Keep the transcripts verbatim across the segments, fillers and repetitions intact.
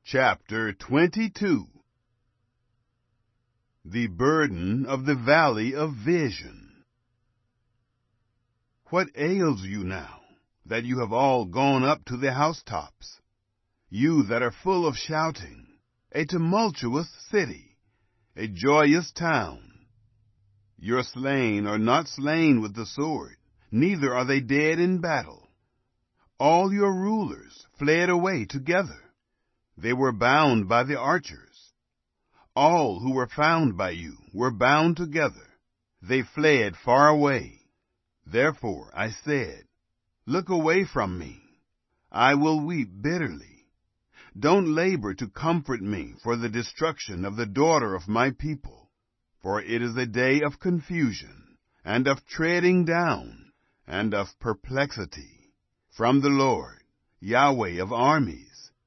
Chapter twenty-two. The Burden of the Valley of Vision. What ails you now, that you have all gone up to the housetops? You that are full of shouting, a tumultuous city, a joyous town. Your slain are not slain with the sword, neither are they dead in battle. All your rulers fled away together. They were bound by the archers. All who were found by you were bound together. They fled far away. Therefore I said, Look away from me. I will weep bitterly. Don't labor to comfort me for the destruction of the daughter of my people. For it is a day of confusion, and of treading down, and of perplexity, from the Lord, Yahweh of armies.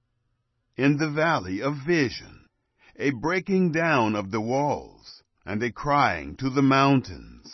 In the valley of vision, a breaking down of the walls, and a crying to the mountains.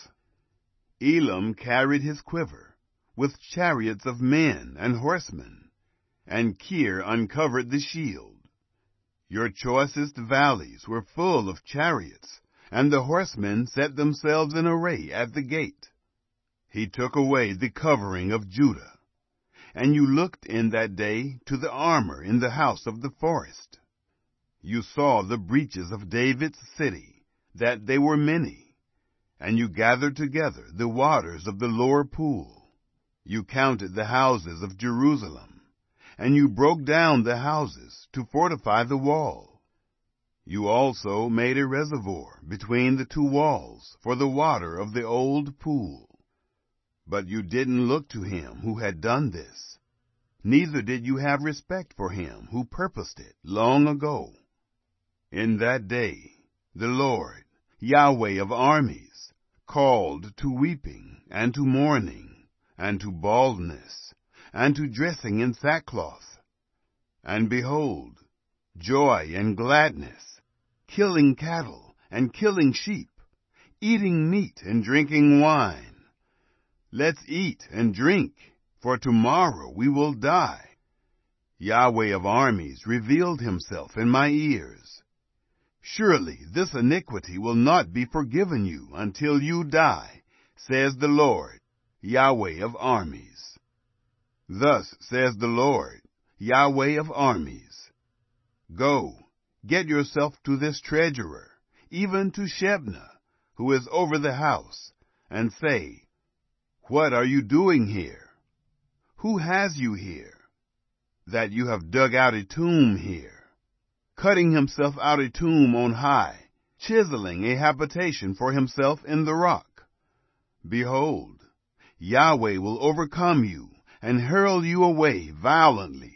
Elam carried his quiver, with chariots of men and horsemen, and Kir uncovered the shield. Your choicest valleys were full of chariots, and the horsemen set themselves in array at the gate. He took away the covering of Judah. And you looked in that day to the armor in the house of the forest. You saw the breaches of David's city, that they were many. And you gathered together the waters of the lower pool. You counted the houses of Jerusalem, and you broke down the houses to fortify the wall. You also made a reservoir between the two walls for the water of the old pool. But you didn't look to him who had done this, neither did you have respect for him who purposed it long ago. In that day the Lord, Yahweh of armies, called to weeping and to mourning, and to baldness, and to dressing in sackcloth. And behold, joy and gladness, killing cattle and killing sheep, eating meat and drinking wine. Let's eat and drink, for tomorrow we will die. Yahweh of armies revealed himself in my ears. Surely this iniquity will not be forgiven you until you die, says the Lord, Yahweh of armies. Thus says the Lord, Yahweh of armies. Go, get yourself to this treasurer, even to Shebna, who is over the house, and say, What are you doing here? Who has you here, that you have dug out a tomb here, cutting himself out a tomb on high, chiseling a habitation for himself in the rock? Behold, Yahweh will overcome you and hurl you away violently.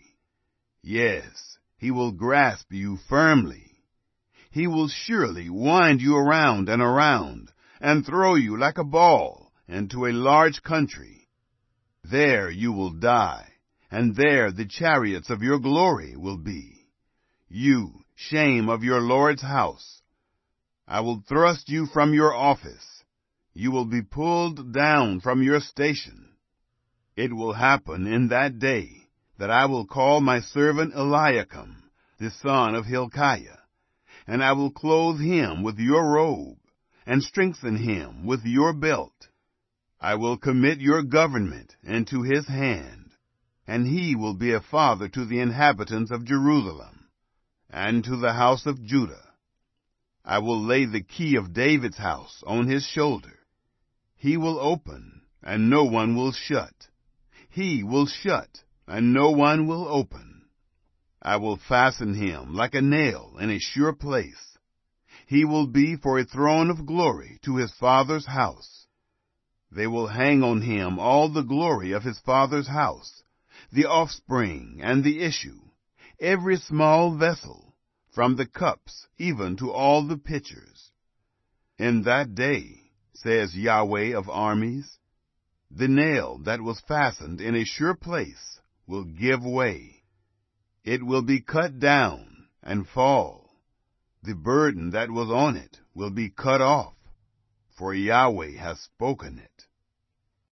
Yes, he will grasp you firmly. He will surely wind you around and around and throw you like a ball into a large country. There you will die, and there the chariots of your glory will be. You, shame of your Lord's house. I will thrust you from your office. You will be pulled down from your station. It will happen in that day that I will call my servant Eliakim, the son of Hilkiah, and I will clothe him with your robe, and strengthen him with your belt. I will commit your government into his hand, and he will be a father to the inhabitants of Jerusalem, and to the house of Judah. I will lay the key of David's house on his shoulder. He will open, and no one will shut. He will shut, and no one will open. I will fasten him like a nail in a sure place. He will be for a throne of glory to his father's house. They will hang on him all the glory of his father's house, the offspring and the issue, every small vessel, from the cups even to all the pitchers. In that day, says Yahweh of armies, the nail that was fastened in a sure place will give way. It will be cut down and fall. The burden that was on it will be cut off, for Yahweh has spoken it.